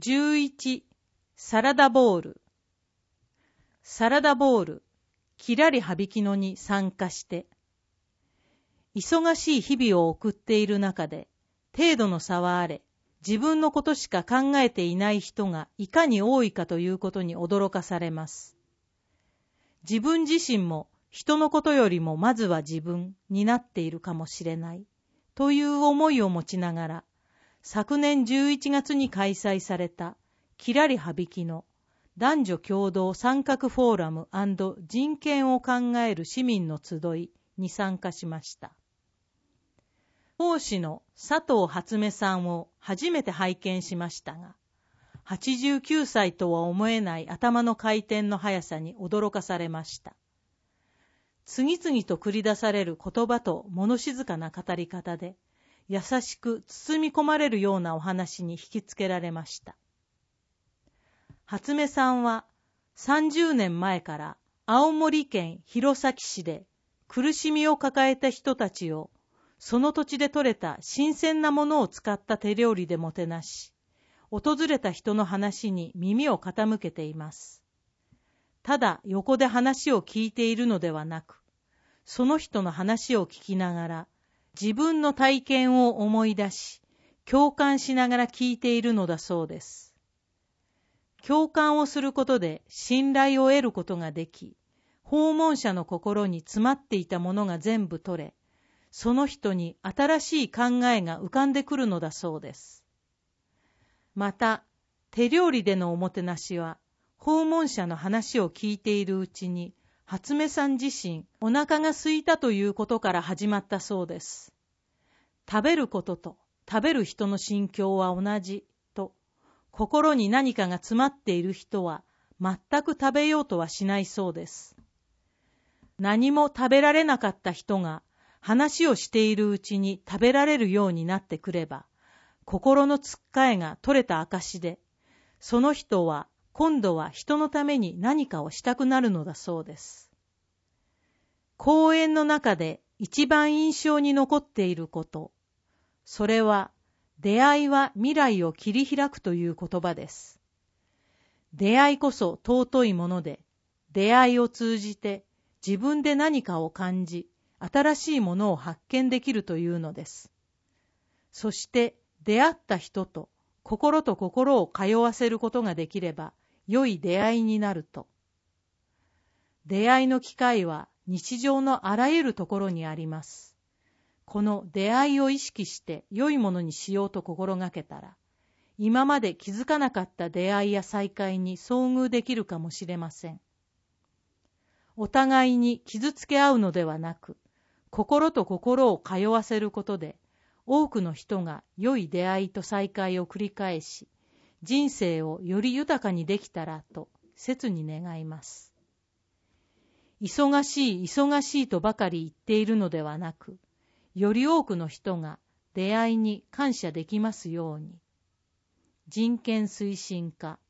11. サラダボール。サラダボール、きらりはびきのに参加して。忙しい日々を送っている中で、程度の差はあれ、自分のことしか考えていない人がいかに多いかということに驚かされます。自分自身も人のことよりもまずは自分になっているかもしれないという思いを持ちながら、昨年11月に開催されたきらりはびきの男女共同参画フォーラム&人権を考える市民の集いに参加しました。講師の佐藤初音さんを初めて拝見しましたが、89歳とは思えない頭の回転の速さに驚かされました。次々と繰り出される言葉と物静かな語り方で、優しく包み込まれるようなお話に引きつけられました。初音さんは30年前から青森県弘前市で苦しみを抱えた人たちをその土地で採れた新鮮なものを使った手料理でもてなし、訪れた人の話に耳を傾けています。ただ横で話を聞いているのではなく、その人の話を聞きながら、自分の体験を思い出し、共感しながら聞いているのだそうです。共感をすることで信頼を得ることができ、訪問者の心に詰まっていたものが全部取れ、その人に新しい考えが浮かんでくるのだそうです。また、手料理でのおもてなしは、訪問者の話を聞いているうちに、初音さん自身、お腹が空いたということから始まったそうです。食べることと食べる人の心境は同じと、心に何かが詰まっている人は、全く食べようとはしないそうです。何も食べられなかった人が、話をしているうちに食べられるようになってくれば、心のつっかえが取れた証で、その人は今度は人のために何かをしたくなるのだそうです。講演の中で一番印象に残っていること、それは出会いは未来を切り開くという言葉です。出会いこそ尊いもので、出会いを通じて自分で何かを感じ、新しいものを発見できるというのです。そして出会った人と心を通わせることができれば良い出会いになると。出会いの機会は日常のあらゆるところにあります。この出会いを意識して良いものにしようと心がけたら、今まで気づかなかった出会いや再会に遭遇できるかもしれません。お互いに傷つけ合うのではなく、心と心を通わせることで、多くの人が良い出会いと再会を繰り返し、人生をより豊かにできたらと切に願います。忙しいとばかり言っているのではなく、より多くの人が出会いに感謝できますように。人権推進課